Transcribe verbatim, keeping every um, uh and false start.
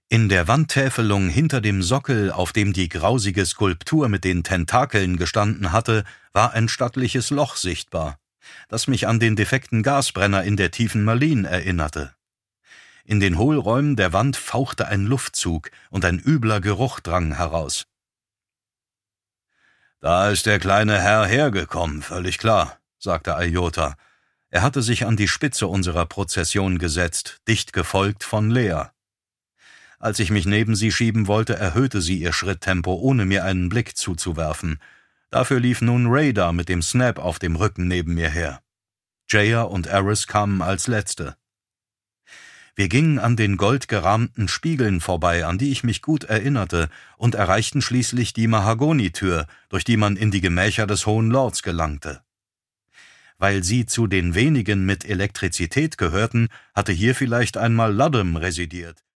In der Wandtäfelung hinter dem Sockel, auf dem die grausige Skulptur mit den Tentakeln gestanden hatte, war ein stattliches Loch sichtbar, das mich an den defekten Gasbrenner in der tiefen Marlene erinnerte. In den Hohlräumen der Wand fauchte ein Luftzug und ein übler Geruch drang heraus. »Da ist der kleine Herr hergekommen, völlig klar«, sagte Aljota. Er hatte sich an die Spitze unserer Prozession gesetzt, dicht gefolgt von Lea. Als ich mich neben sie schieben wollte, erhöhte sie ihr Schritttempo, ohne mir einen Blick zuzuwerfen. Dafür lief nun Radar mit dem Snap auf dem Rücken neben mir her. Jaya und Eris kamen als Letzte. Wir gingen an den goldgerahmten Spiegeln vorbei, an die ich mich gut erinnerte, und erreichten schließlich die Mahagonitür, durch die man in die Gemächer des Hohen Lords gelangte. Weil sie zu den wenigen mit Elektrizität gehörten, hatte hier vielleicht einmal Ludham residiert.